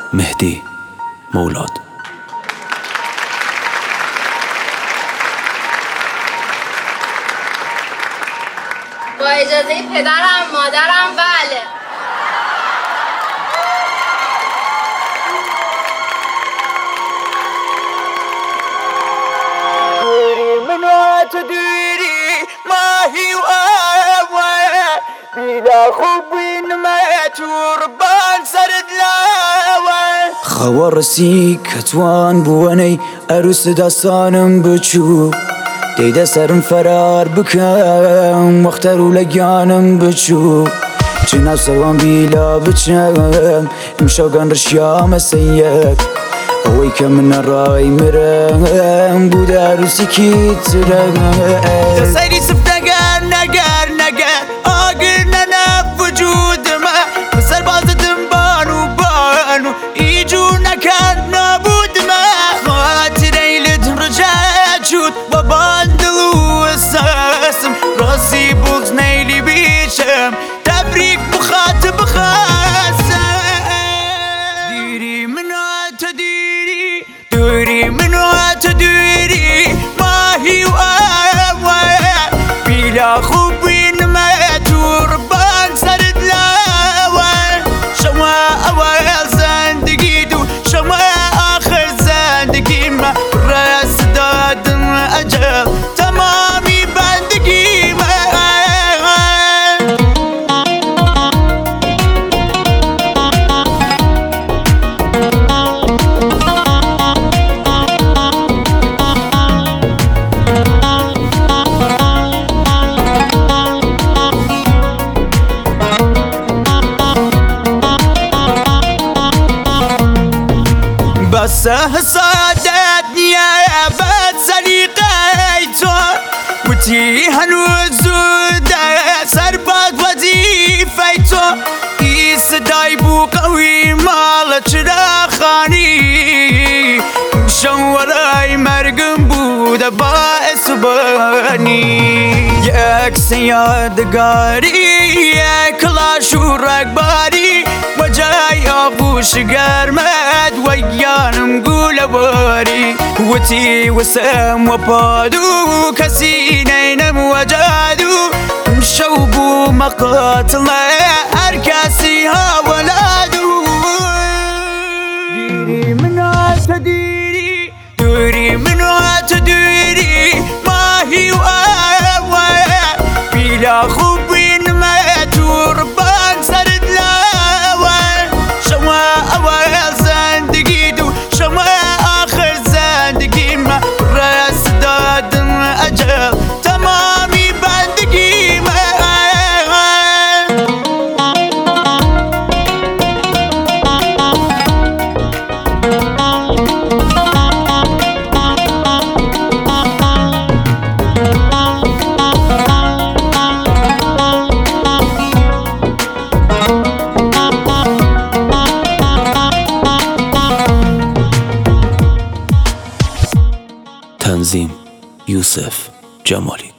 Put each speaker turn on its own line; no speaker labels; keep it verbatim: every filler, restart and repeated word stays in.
مهدی مولاد.
با اجازه پدرم مادرم بله.
دوری منو تو دوری ماهی و آوه بیلا خوبی نمتور بان سرد لاوه
خوارسی کتوان بوانی عروس داستانم بچو دیده سرم فرار بکم وقترو لگانم بچو چناو سوان بیلا بچم امشاگان رشیام سیک اوی که من رای مرم بود عروسی کی ترم
تسیری سف نگر نگر نگر آگر ننف وجود ما بسر بازدم بانو بانو ایجو نکر نبود ما خاطر ایلت رجع شد و باندلو اساسم راسي بوز نيلي بيشم تبريك مخاطب خاصة ديري منو تديري دوري منو تديري ما هي وآوة بلا خوبين ما توربان سرد لاوة شما أول زندگيدو شما آخر زندگي ما راس دادن أجل تمامي بندگي ما بس صادتني يا بد سليقيتو وتي هنوزود سربات وظيفيتو إيس دايبو قوي مال شراخاني شوراي مرقم بود باعث باني ياك سياد قاري يا كلاش ورقباري وجاي أبوش قرمد ويانم قول باري وتي وسام وبادو كسينين وجادو مشوبو مقاتل أركاسيها ولادو ديري منو تديري دوري منو تديري ما هي وآوة بلا خوبين ما توربان سرد لاوة شما أول زندگيدو شما آخر زندگي ما راس دادن أجل تمامي بندگي ما
تنظیم یوسف جمالی.